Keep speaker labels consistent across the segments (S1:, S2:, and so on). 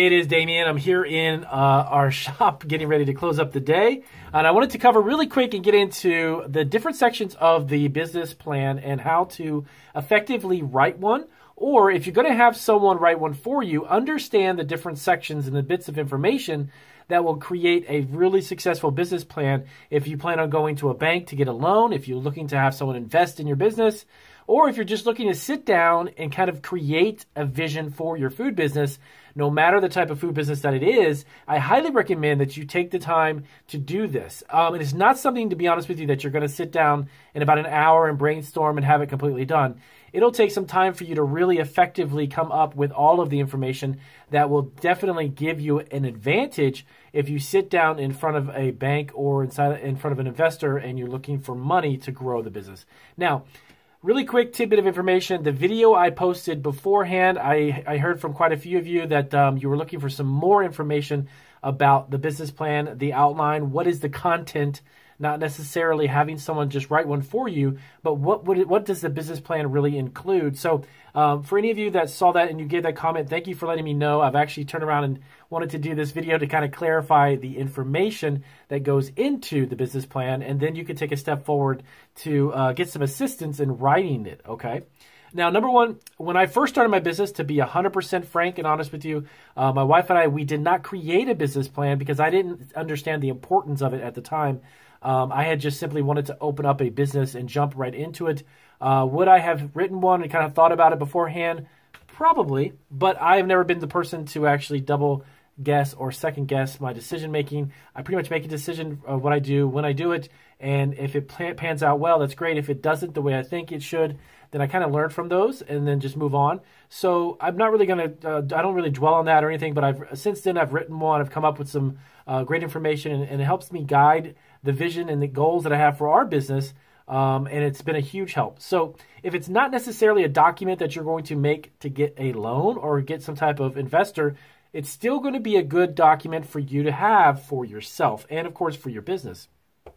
S1: It is Damien. I'm here in our shop getting ready to close up the day. And I wanted to cover really quick and get into the different sections of the business plan and how to effectively write one. Or if you're going to have someone write one for you, understand the different sections and the bits of information that will create a really successful business plan if you plan on going to a bank to get a loan, if you're looking to have someone invest in your business, or if you're just looking to sit down and kind of create a vision for your food business. No matter the type of food business that it is, I highly recommend that you take the time to do this. It is not something, to be honest with you, that you're going to sit down in about an hour and brainstorm and have it completely done. It'll take some time for you to really effectively come up with all of the information that will definitely give you an advantage if you sit down in front of a bank or in front of an investor and you're looking for money to grow the business. Now, really quick tidbit of information. The video I posted beforehand, I heard from quite a few of you that you were looking for some more information about the business plan, the outline, what is the content, not necessarily having someone just write one for you, but what does the business plan really include? So for any of you that saw that and you gave that comment, thank you for letting me know. I've actually turned around and wanted to do this video to kind of clarify the information that goes into the business plan, and then you can take a step forward to get some assistance in writing it, okay? Now, number one, when I first started my business, to be 100% frank and honest with you, my wife and I, we did not create a business plan because I didn't understand the importance of it at the time. I had just simply wanted to open up a business and jump right into it. Would I have written one and kind of thought about it beforehand? Probably, but I have never been the person to actually double guess or second guess my decision making. I pretty much make a decision of what I do when I do it, and if it pans out well, that's great. If it doesn't the way I think it should, then I kind of learn from those and then just move on. So I'm not really going to, I don't really dwell on that or anything, but since then I've written one, I've come up with some great information, and it helps me guide the vision and the goals that I have for our business, and it's been a huge help. So if it's not necessarily a document that you're going to make to get a loan or get some type of investor, it's still going to be a good document for you to have for yourself and, of course, for your business.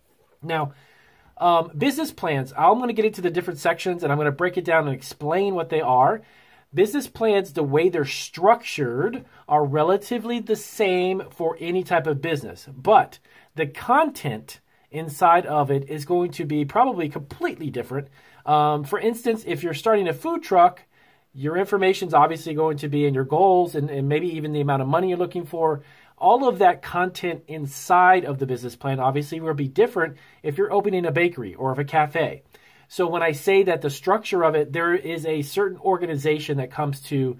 S1: Now, business plans, I'm going to get into the different sections, and I'm going to break it down and explain what they are. Business plans, the way they're structured, are relatively the same for any type of business, but the content inside of it is going to be probably completely different. For instance, if you're starting a food truck, your information is obviously going to be in your goals and maybe even the amount of money you're looking for. All of that content inside of the business plan obviously will be different if you're opening a bakery or a cafe. So when I say that the structure of it, there is a certain organization that comes to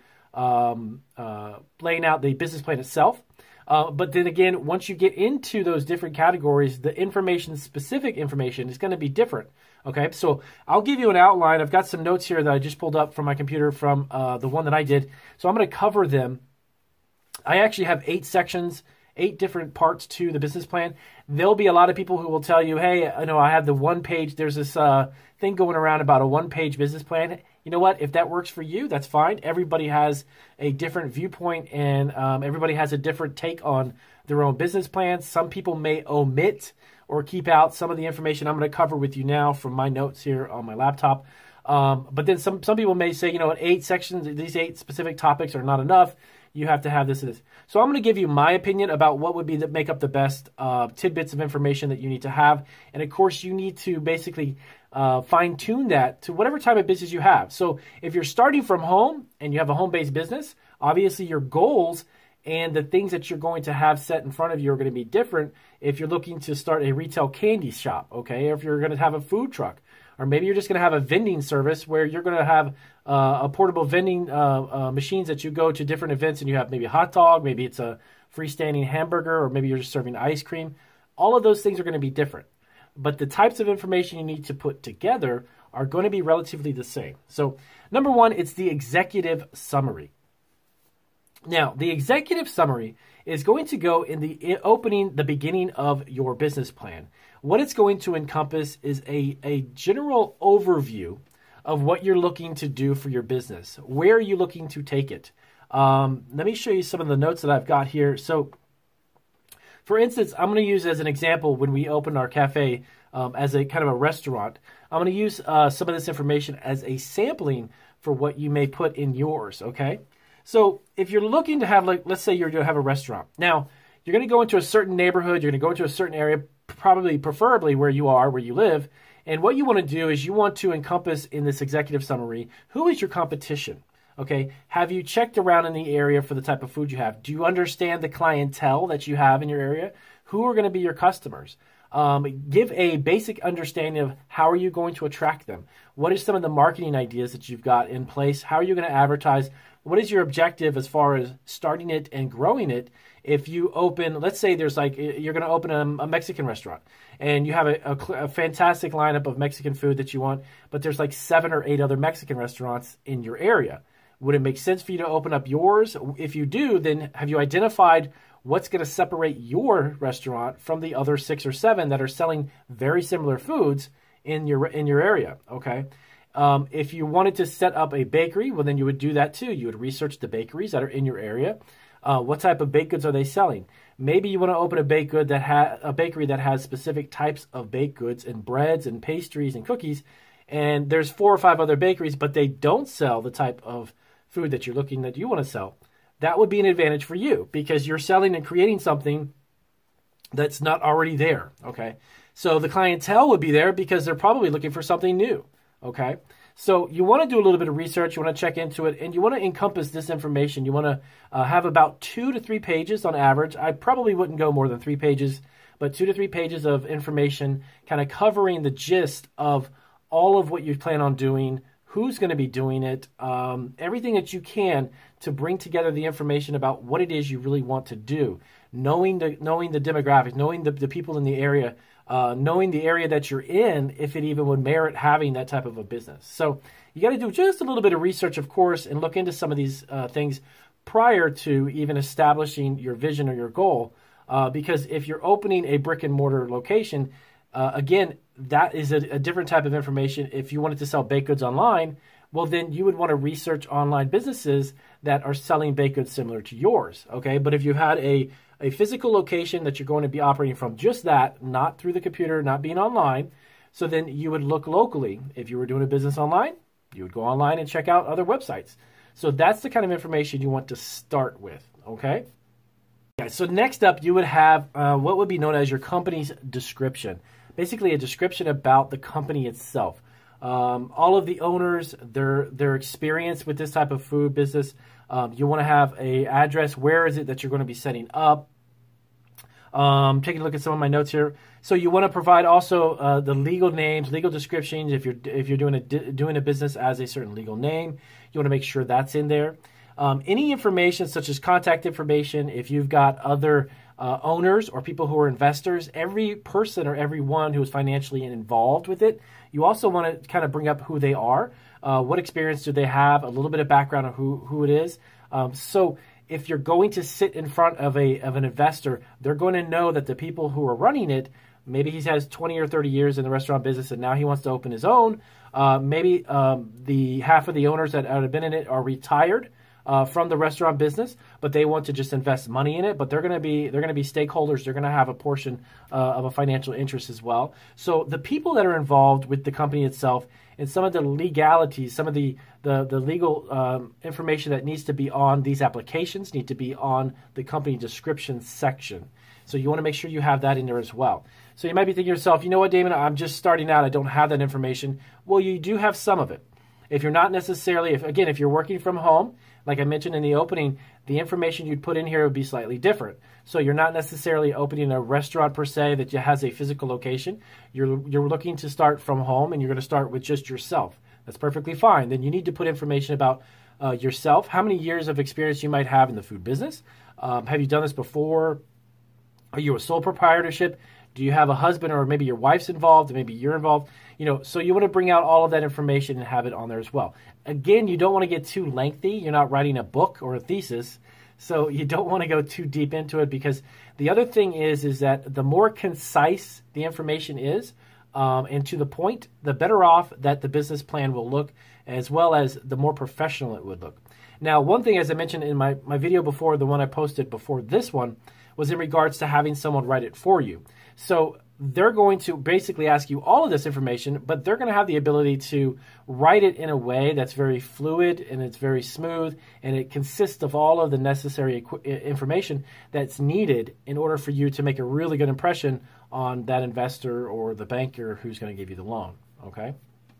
S1: laying out the business plan itself. But then again, once you get into those different categories, the information, specific information, is going to be different. Okay, so I'll give you an outline. I've got some notes here that I just pulled up from my computer from the one that I did. So I'm going to cover them. I actually have 8 sections, 8 different parts to the business plan. There'll be a lot of people who will tell you, hey, I have the one page. There's this thing going around about a one-page business plan. You know what? If that works for you, that's fine. Everybody has a different viewpoint, and everybody has a different take on their own business plans. Some people may omit or keep out some of the information I'm going to cover with you now from my notes here on my laptop. But then some people may say, 8 sections, these 8 specific topics are not enough. You have to have this and this. So I'm going to give you my opinion about what would be make up the best tidbits of information that you need to have. And of course, you need to basically fine tune that to whatever type of business you have. So if you're starting from home and you have a home-based business, obviously your goals and the things that you're going to have set in front of you are going to be different if you're looking to start a retail candy shop, okay? Or if you're going to have a food truck. Or maybe you're just going to have a vending service where you're going to have a portable vending machines that you go to different events and you have maybe a hot dog, maybe it's a freestanding hamburger, or maybe you're just serving ice cream. All of those things are going to be different. But the types of information you need to put together are going to be relatively the same. So number one, it's the executive summary. Now, the executive summary is going to go in the beginning of your business plan. What it's going to encompass is a general overview of what you're looking to do for your business. Where are you looking to take it? Let me show you some of the notes that I've got here. So, for instance, I'm going to use as an example when we open our cafe as a kind of a restaurant. I'm going to use some of this information as a sampling for what you may put in yours, okay? So if you're looking to have, like, let's say you're going to have a restaurant. Now, you're going to go into a certain neighborhood, you're going to go into a certain area, probably preferably where you are, where you live. And what you want to do is you want to encompass in this executive summary, who is your competition? Okay, have you checked around in the area for the type of food you have? Do you understand the clientele that you have in your area? Who are going to be your customers? Give a basic understanding of how are you going to attract them? What are some of the marketing ideas that you've got in place? How are you going to advertise? What is your objective as far as starting it and growing it? If you open, let's say there's like, you're going to open a Mexican restaurant and you have a fantastic lineup of Mexican food that you want, but there's like 7 or 8 other Mexican restaurants in your area. Would it make sense for you to open up yours? If you do, then have you identified what's going to separate your restaurant from the other 6 or 7 that are selling very similar foods in your area? Okay. If you wanted to set up a bakery, well, then you would do that too. You would research the bakeries that are in your area. What type of baked goods are they selling? Maybe you want to open a bakery that has specific types of baked goods and breads and pastries and cookies. And there's 4 or 5 other bakeries, but they don't sell the type of food that you want to sell. That would be an advantage for you because you're selling and creating something that's not already there. Okay. So the clientele would be there because they're probably looking for something new. Okay. So you want to do a little bit of research. You want to check into it and you want to encompass this information. You want to have about 2 to 3 pages on average. I probably wouldn't go more than 3 pages, but 2 to 3 pages of information kind of covering the gist of all of what you plan on doing, who's going to be doing it, everything that you can to bring together the information about what it is you really want to do, knowing the demographics, knowing the people in the area, knowing the area that you're in, if it even would merit having that type of a business. So you got to do just a little bit of research, of course, and look into some of these things prior to even establishing your vision or your goal. Because if you're opening a brick and mortar location, again, that is a different type of information. If you wanted to sell baked goods online, well, then you would want to research online businesses that are selling baked goods similar to yours. Okay, but if you had a physical location that you're going to be operating from, just that, not through the computer, not being online, so then you would look locally. If you were doing a business online, you would go online and check out other websites. So that's the kind of information you want to start with. Okay. Yeah, so next up, you would have what would be known as your company's description. Basically, a description about the company itself. All of the owners, their experience with this type of food business. You want to have an address. Where is it that you're going to be setting up? Taking a look at some of my notes here. So you want to provide also the legal names, legal descriptions. If you're doing a business as a certain legal name, you want to make sure that's in there. Any information such as contact information. If you've got other owners or people who are investors, every person or everyone who is financially involved with it, you also want to kind of bring up who they are, what experience do they have, a little bit of background on who it is. So if you're going to sit in front of an investor, they're going to know that the people who are running it, maybe he has 20 or 30 years in the restaurant business and now he wants to open his own. Maybe the half of the owners that have been in it are retired from the restaurant business, but they want to just invest money in it. But they're going to be stakeholders. They're going to have a portion of a financial interest as well. So the people that are involved with the company itself and some of the legalities, some of the legal information that needs to be on these applications need to be on the company description section. So you want to make sure you have that in there as well. So you might be thinking to yourself, you know what, Damon, I'm just starting out. I don't have that information. Well, you do have some of it. If you're not necessarily, if you're working from home, like I mentioned in the opening, the information you'd put in here would be slightly different. So you're not necessarily opening a restaurant per se that has a physical location. You're looking to start from home and you're going to start with just yourself. That's perfectly fine. Then you need to put information about yourself, how many years of experience you might have in the food business. Have you done this before? Are you a sole proprietorship? Do you have a husband or maybe your wife's involved, maybe you're involved? So you want to bring out all of that information and have it on there as well. Again, you don't want to get too lengthy. You're not writing a book or a thesis, so you don't want to go too deep into it because the other thing is that the more concise the information is and to the point, the better off that the business plan will look, as well as the more professional it would look. Now, one thing, as I mentioned in my video before, the one I posted before this one, was in regards to having someone write it for you. So they're going to basically ask you all of this information, but they're going to have the ability to write it in a way that's very fluid and it's very smooth, and it consists of all of the necessary information that's needed in order for you to make a really good impression on that investor or the banker who's going to give you the loan, okay?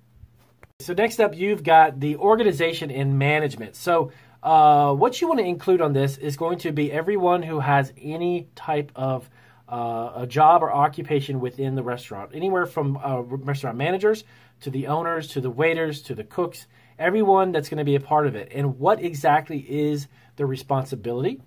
S1: So next up, you've got the organization and management. So what you want to include on this is going to be everyone who has any type of a job or occupation within the restaurant, anywhere from restaurant managers to the owners to the waiters to the cooks, everyone that's going to be a part of it. And what exactly is their responsibility?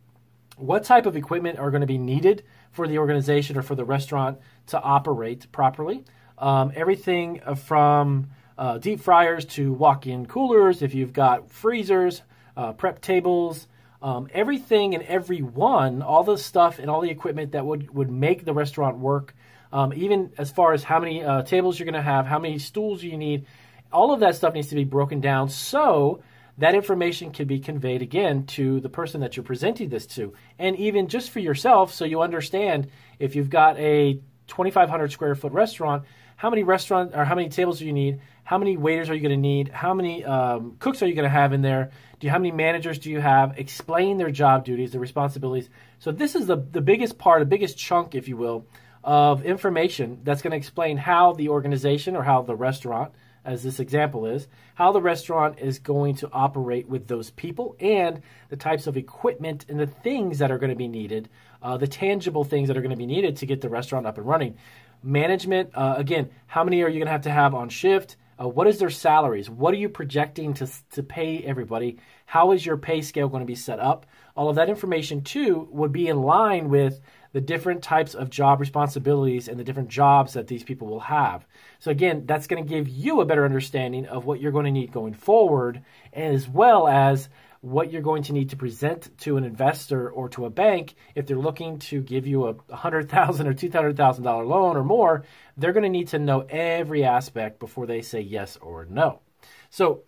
S1: What type of equipment are going to be needed for the organization or for the restaurant to operate properly? Everything from deep fryers to walk-in coolers, if you've got freezers, prep tables, everything and everyone, all the stuff and all the equipment that would make the restaurant work, even as far as how many tables you're going to have, how many stools you need, all of that stuff needs to be broken down so that information can be conveyed again to the person that you're presenting this to. And even just for yourself, so you understand if you've got a 2,500 square foot restaurant, how many tables do you need? How many waiters are you going to need? How many cooks are you going to have in there? How many managers do you have? Explain their job duties, their responsibilities. So this is the biggest part, the biggest chunk, if you will, of information that's going to explain how the organization or how the restaurant, as this example is, how the restaurant is going to operate with those people and the types of equipment and the things that are going to be needed, the tangible things that are going to be needed to get the restaurant up and running. Management, again, how many are you going to have on shift? What is their salaries? What are you projecting to pay everybody? How is your pay scale going to be set up? All of that information, too, would be in line with the different types of job responsibilities and the different jobs that these people will have. So, again, that's going to give you a better understanding of what you're going to need going forward, as well as what you're going to need to present to an investor or to a bank if they're looking to give you a $100,000 or $200,000 loan or more. They're going to need to know every aspect before they say yes or no. So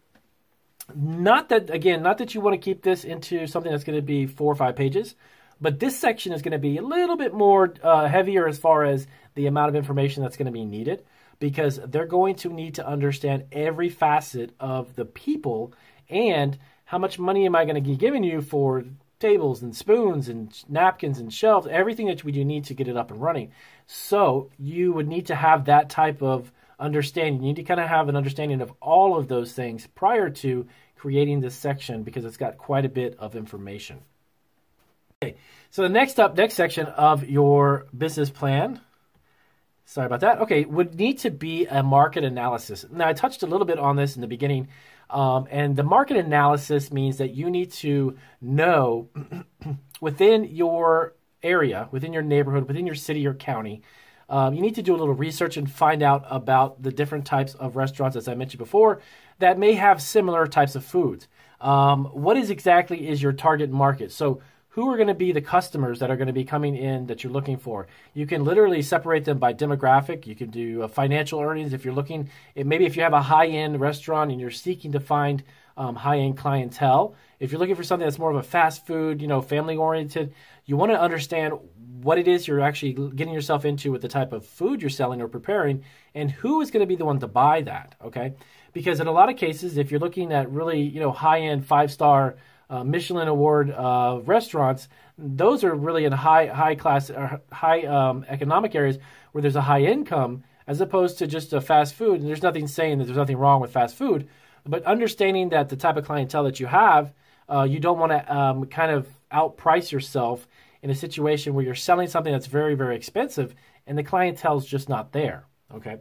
S1: not that you want to keep this into something that's going to be 4 or 5 pages, but this section is going to be a little bit more heavier as far as the amount of information that's going to be needed, because they're going to need to understand every facet of the people and how much money am I going to be giving you for tables and spoons and napkins and shelves, everything that we do need to get it up and running. So you would need to have that type of understanding. You need to kind of have an understanding of all of those things prior to creating this section, because it's got quite a bit of information. Okay, so the next section of your business plan, sorry about that, okay, would need to be a market analysis. Now, I touched a little bit on this in the beginning. And the market analysis means that you need to know within your area, within your neighborhood, within your city or county, you need to do a little research and find out about the different types of restaurants, as I mentioned before, that may have similar types of foods. What exactly is your target market? So who are going to be the customers that are going to be coming in that you're looking for? You can literally separate them by demographic. You can do financial earnings if you're looking. Maybe if you have a high-end restaurant and you're seeking to find high-end clientele. If you're looking for something that's more of a fast food, family-oriented, you want to understand what it is you're actually getting yourself into with the type of food you're selling or preparing, and who is going to be the one to buy that, okay? Because in a lot of cases, if you're looking at really, high-end 5-star Michelin award restaurants, those are really in high class or high economic areas where there's a high income, as opposed to just a fast food. And there's nothing saying that there's nothing wrong with fast food, but understanding that the type of clientele that you have, you don't want to kind of outprice yourself in a situation where you're selling something that's very, very expensive and the clientele is just not there. Okay.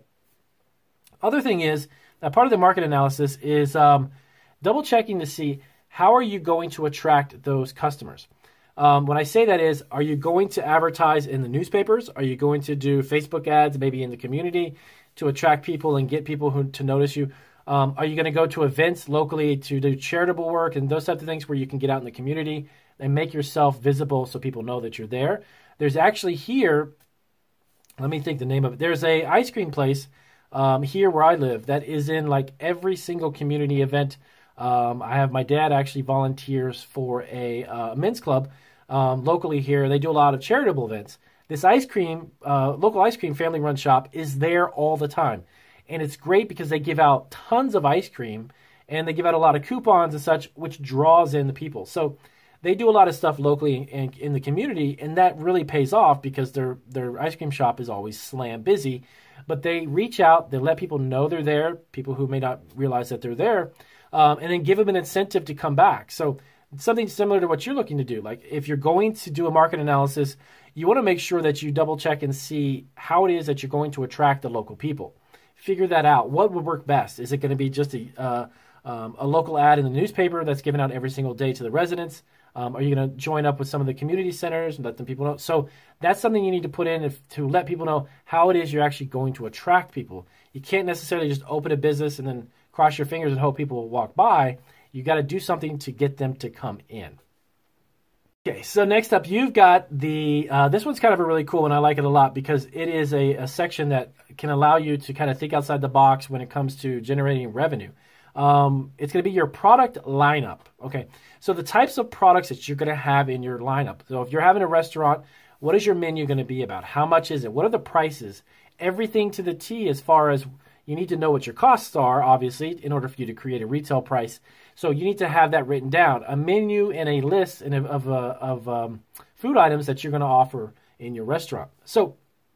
S1: Other thing is that part of the market analysis is double checking to see how are you going to attract those customers. When I say that is, are you going to advertise in the newspapers? Are you going to do Facebook ads, maybe in the community, to attract people and get people to notice you? Are you going to go to events locally to do charitable work and those types of things where you can get out in the community and make yourself visible so people know that you're there? There's actually here, let me think the name of it. There's a ice cream place here where I live that is in like every single community event. I have my dad actually volunteers for a men's club locally here. They do a lot of charitable events. this ice cream, local ice cream family run shop is there all the time. And it's great because they give out tons of ice cream and they give out a lot of coupons and such, which draws in the people. So they do a lot of stuff locally in the community, and that really pays off because their ice cream shop is always slam busy. But they reach out, they let people know they're there, people who may not realize that they're there, and then give them an incentive to come back. So something similar to what you're looking to do. Like if you're going to do a market analysis, you want to make sure that you double check and see how it is that you're going to attract the local people. Figure that out. What would work best? Is it going to be just a local ad in the newspaper that's given out every single day to the residents? Are you going to join up with some of the community centers and let them people know? So that's something you need to put in to let people know how it is you're actually going to attract people. You can't necessarily just open a business and then cross your fingers and hope people will walk by. You got to do something to get them to come in. Okay, so next up, you've got the, this one's kind of a really cool one. I like it a lot because it is a section that can allow you to kind of think outside the box when it comes to generating revenue. It's going to be your product lineup. Okay, so the types of products that you're going to have in your lineup. So if you're having a restaurant, what is your menu going to be about? How much is it? What are the prices? Everything to the T as far as you need to know what your costs are, obviously, in order for you to create a retail price. So you need to have that written down, a menu and a list of food items that you're going to offer in your restaurant. So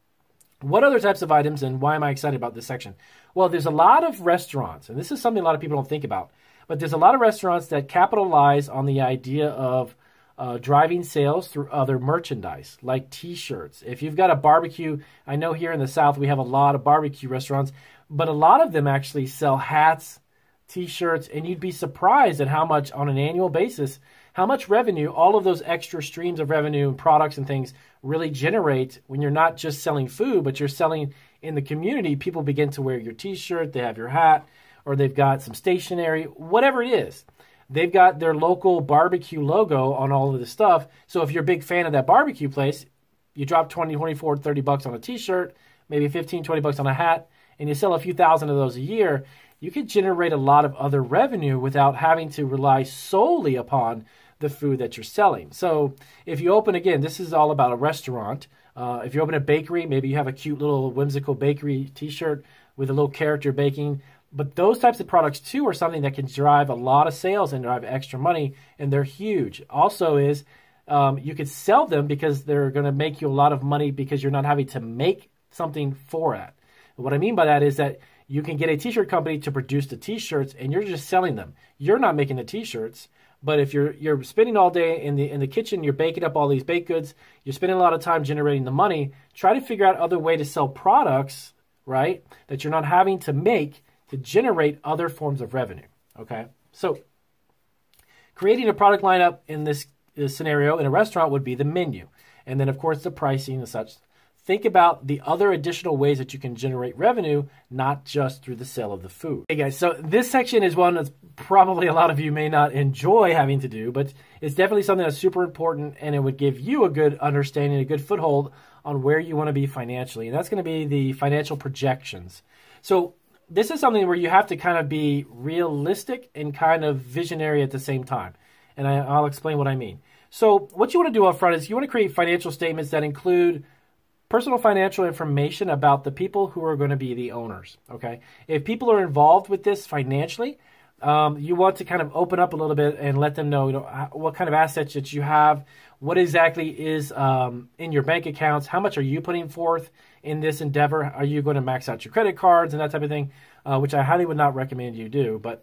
S1: what other types of items, and why am I excited about this section? Well, there's a lot of restaurants, and this is something a lot of people don't think about, but there's a lot of restaurants that capitalize on the idea of driving sales through other merchandise, like T-shirts. If you've got a barbecue, I know here in the South we have a lot of barbecue restaurants, but a lot of them actually sell hats, T-shirts, and you'd be surprised at how much, on an annual basis, how much revenue all of those extra streams of revenue and products and things really generate when you're not just selling food, but you're selling in the community. People begin to wear your T-shirt, they have your hat, or they've got some stationery, whatever it is. They've got their local barbecue logo on all of this stuff. So if you're a big fan of that barbecue place, you drop 20, 24, 30 bucks on a T-shirt, maybe 15, 20 bucks on a hat, and you sell a few thousand of those a year, you could generate a lot of other revenue without having to rely solely upon the food that you're selling. So if you open, again, this is all about a restaurant. If you open a bakery, maybe you have a cute little whimsical bakery T-shirt with a little character baking. But those types of products, too, are something that can drive a lot of sales and drive extra money, and they're huge. Also is you could sell them because they're going to make you a lot of money because you're not having to make something for it. And what I mean by that is that you can get a T-shirt company to produce the T-shirts, and you're just selling them. You're not making the T-shirts, but if you're spending all day in the kitchen, you're baking up all these baked goods, you're spending a lot of time generating the money. Try to figure out other way to sell products, right, that you're not having to make to generate other forms of revenue. Okay, so creating a product lineup in this scenario in a restaurant would be the menu, and then of course the pricing and such. Think about the other additional ways that you can generate revenue, not just through the sale of the food. Hey guys, so this section is one that's probably a lot of you may not enjoy having to do, but it's definitely something that's super important, and it would give you a good understanding, a good foothold on where you want to be financially. And that's going to be the financial projections. So this is something where you have to kind of be realistic and kind of visionary at the same time. And I'll explain what I mean. So what you want to do up front is you want to create financial statements that include personal financial information about the people who are going to be the owners, okay? If people are involved with this financially, you want to kind of open up a little bit and let them know, what kind of assets that you have, what exactly is in your bank accounts, how much are you putting forth in this endeavor, are you going to max out your credit cards and that type of thing, which I highly would not recommend you do. But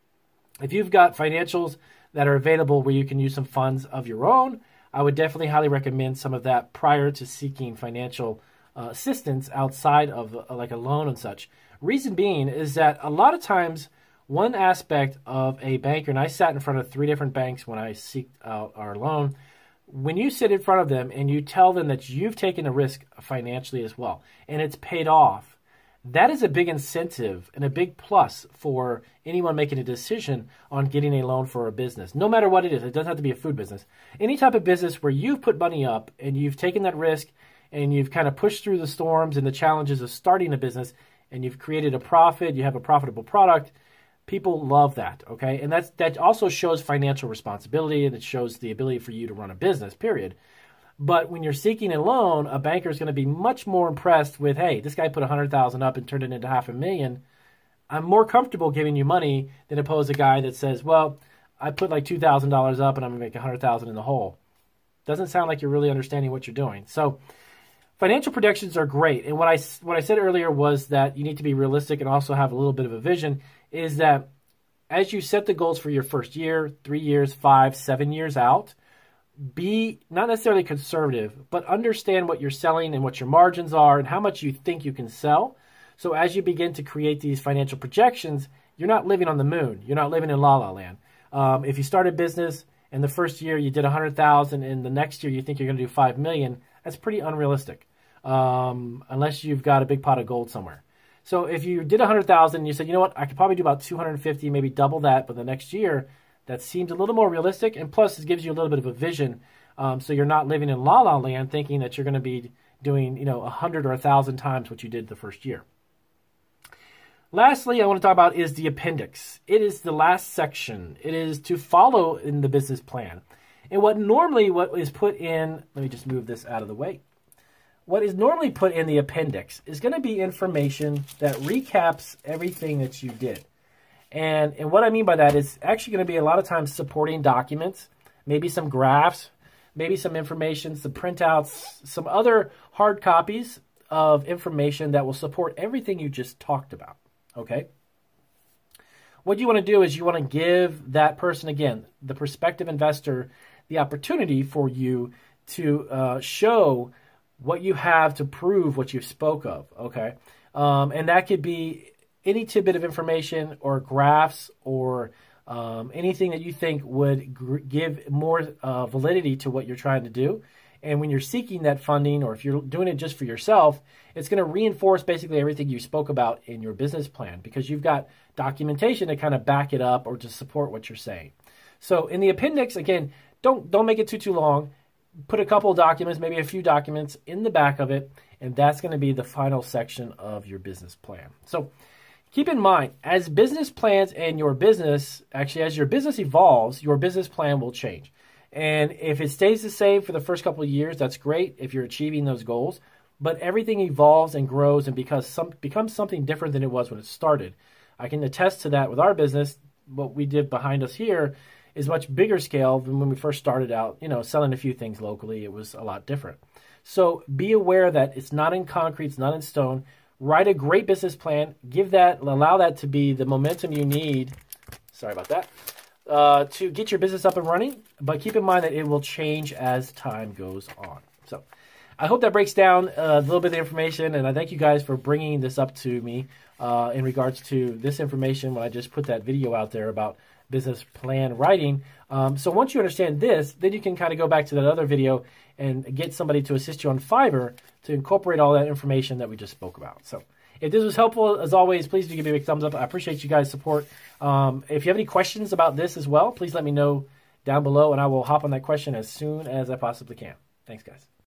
S1: if you've got financials that are available where you can use some funds of your own, I would definitely highly recommend some of that prior to seeking financial assistance outside of like a loan and such. Reason being is that a lot of times one aspect of a banker, and I sat in front of 3 different banks when I seeked out our loan, when you sit in front of them and you tell them that you've taken a risk financially as well and it's paid off, that is a big incentive and a big plus for anyone making a decision on getting a loan for a business. No matter what it is, it doesn't have to be a food business. Any type of business where you've put money up and you've taken that risk and you've kind of pushed through the storms and the challenges of starting a business and you've created a profit, you have a profitable product, people love that, okay? And that also shows financial responsibility, and it shows the ability for you to run a business, period. But when you're seeking a loan, a banker is going to be much more impressed with, hey, this guy put 100,000 up and turned it into $500,000. I'm more comfortable giving you money than opposed to a guy that says, well, I put like $2,000 up and I'm going to make 100,000 in the hole. Doesn't sound like you're really understanding what you're doing. So financial projections are great. And what I said earlier was that you need to be realistic and also have a little bit of a vision, is that as you set the goals for your first year, 3 years, 5, 7 years out, be not necessarily conservative, but understand what you're selling and what your margins are and how much you think you can sell. So as you begin to create these financial projections, you're not living on the moon. You're not living in La La Land. If you start a business and the first year you did 100,000 and the next year you think you're going to do 5 million, that's pretty unrealistic, unless you've got a big pot of gold somewhere. So if you did 100,000 and you said, you know what, I could probably do about 250, maybe double that, but the next year, that seems a little more realistic. And plus, it gives you a little bit of a vision, so you're not living in La La Land thinking that you're going to be doing 100 or 1,000 times what you did the first year. Lastly, I want to talk about is the appendix. It is the last section. It is to follow in the business plan. And what is put in, let me just move this out of the way. What is normally put in the appendix is going to be information that recaps everything that you did. And what I mean by that is actually going to be a lot of times supporting documents, maybe some graphs, maybe some information, some printouts, some other hard copies of information that will support everything you just talked about. Okay? What you want to do is you want to give that person, again, the prospective investor, the opportunity for you to show what you have to prove what you spoke of. Okay? And that could be any tidbit of information or graphs or anything that you think would give more validity to what you're trying to do. And when you're seeking that funding, or if you're doing it just for yourself, it's going to reinforce basically everything you spoke about in your business plan, because you've got documentation to kind of back it up or to support what you're saying. So in the appendix, again, don't make it too long. Put a couple of documents, maybe a few documents in the back of it, and that's going to be the final section of your business plan. So keep in mind, as business plans and your business, actually as your business evolves, your business plan will change. And if it stays the same for the first couple of years, that's great if you're achieving those goals. But everything evolves and grows and becomes something different than it was when it started. I can attest to that with our business. What we did behind us here is much bigger scale than when we first started out, selling a few things locally. It was a lot different. So be aware that it's not in concrete, it's not in stone. Write a great business plan. Allow that to be the momentum you need. Sorry about that. To get your business up and running, but keep in mind that it will change as time goes on. So I hope that breaks down a little bit of the information, and I thank you guys for bringing this up to me in regards to this information when I just put that video out there about business plan writing. So once you understand this, then you can kind of go back to that other video and get somebody to assist you on Fiverr to incorporate all that information that we just spoke about. So if this was helpful, as always, please do give me a big thumbs up. I appreciate you guys' support. If you have any questions about this as well, please let me know down below, and I will hop on that question as soon as I possibly can. Thanks, guys.